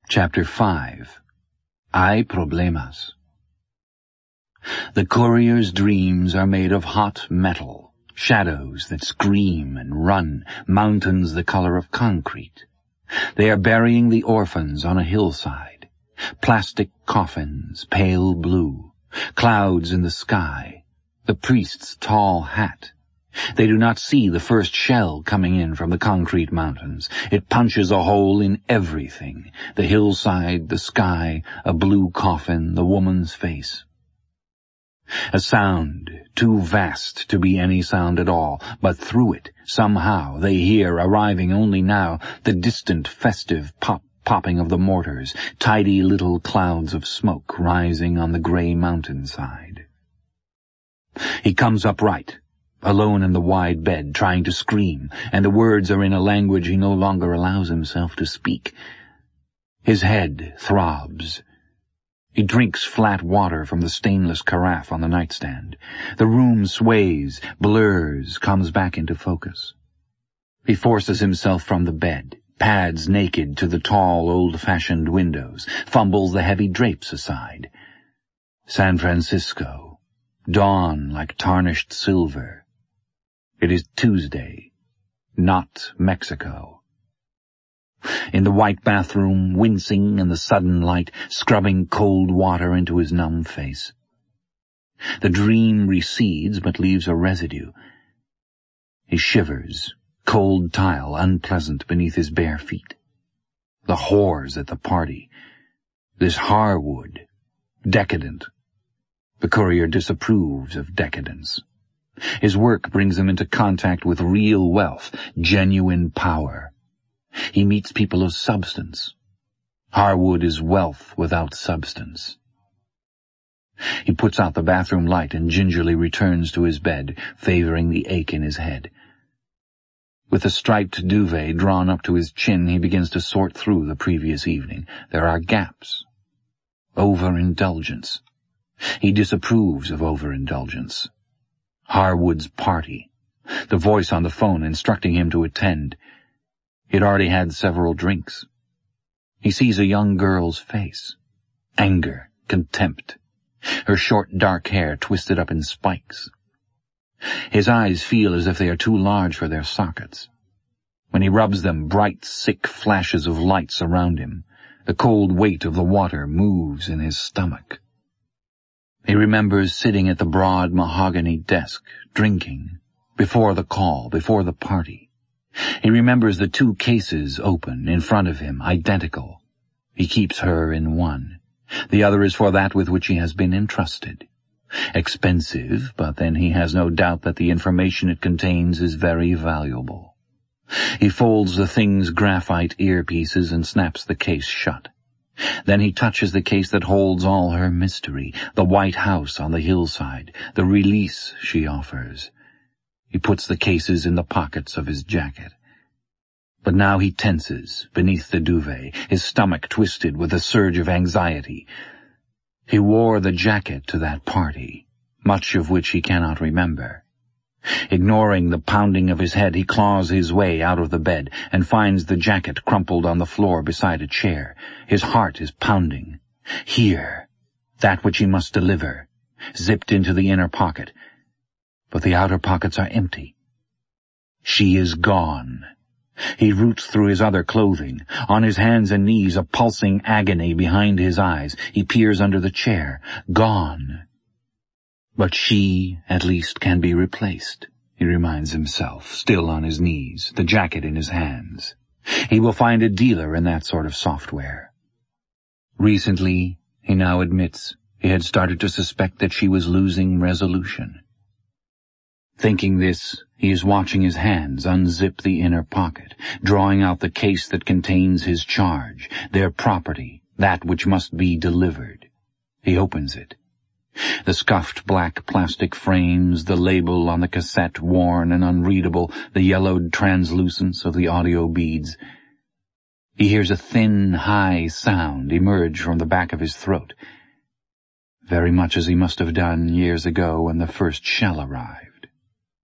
Chapter 5. Hay Problemas. The courier's dreams are made of hot metal, shadows that scream and run, mountains the color of concrete. They are burying the orphans on a hillside, plastic coffins, pale blue, clouds in the sky, the priest's tall hat. They do not see the first shell coming in from the concrete mountains. It punches a hole in everything, the hillside, the sky, a blue coffin, the woman's face. A sound, too vast to be any sound at all, but through it, somehow, they hear, arriving only now, the distant festive popping of the mortars, tidy little clouds of smoke rising on the grey mountainside. He comes upright, alone in the wide bed, trying to scream, and the words are in a language he no longer allows himself to speak. His head throbs. He drinks flat water from the stainless carafe on the nightstand. The room sways, blurs, comes back into focus. He forces himself from the bed, pads naked to the tall, old-fashioned windows, fumbles the heavy drapes aside. San Francisco, dawn like tarnished silver. It is Tuesday, not Mexico. In the white bathroom, wincing in the sudden light, scrubbing cold water into his numb face. The dream recedes but leaves a residue. He shivers, cold tile unpleasant beneath his bare feet. The whores at the party. This Harwood, decadent. The courier disapproves of decadence. His work brings him into contact with real wealth, genuine power. He meets people of substance. Harwood is wealth without substance. He puts out the bathroom light and gingerly returns to his bed, favoring the ache in his head. With the striped duvet drawn up to his chin, he begins to sort through the previous evening. There are gaps. Overindulgence. He disapproves of overindulgence. Harwood's party. The voice on the phone instructing him to attend. He had already had several drinks. He sees a young girl's face. Anger, contempt. Her short dark hair twisted up in spikes. His eyes feel as if they are too large for their sockets. When he rubs them, bright, sick flashes of light surround him. The cold weight of the water moves in his stomach. He remembers sitting at the broad mahogany desk, drinking, before the call, before the party. He remembers the two cases open in front of him, identical. He keeps her in one. The other is for that with which he has been entrusted. Expensive, but then he has no doubt that the information it contains is very valuable. He folds the thing's graphite earpieces and snaps the case shut. Then he touches the case that holds all her mystery, the white house on the hillside, the release she offers. He puts the cases in the pockets of his jacket. But now he tenses beneath the duvet, his stomach twisted with a surge of anxiety. He wore the jacket to that party, much of which he cannot remember. Ignoring the pounding of his head, he claws his way out of the bed and finds the jacket crumpled on the floor beside a chair. His heart is pounding. Here, that which he must deliver, zipped into the inner pocket. But the outer pockets are empty. She is gone. He roots through his other clothing. On his hands and knees, a pulsing agony behind his eyes. He peers under the chair. Gone. But she, at least, can be replaced, he reminds himself, still on his knees, the jacket in his hands. He will find a dealer in that sort of software. Recently, he now admits, he had started to suspect that she was losing resolution. Thinking this, he is watching his hands unzip the inner pocket, drawing out the case that contains his charge, their property, that which must be delivered. He opens it. The scuffed black plastic frames, the label on the cassette worn and unreadable, the yellowed translucence of the audio beads. He hears a thin, high sound emerge from the back of his throat, very much as he must have done years ago when the first shell arrived.